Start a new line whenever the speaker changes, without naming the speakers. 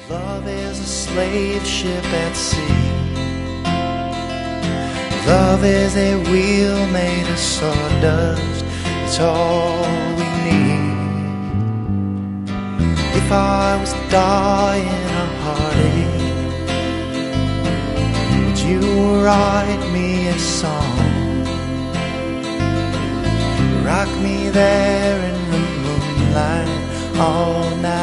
Love is a slave ship at sea. Love is a wheel made of sawdust. It's all we need. If I was dying of heartache, would you write me a song? Rock me there in the moonlight all night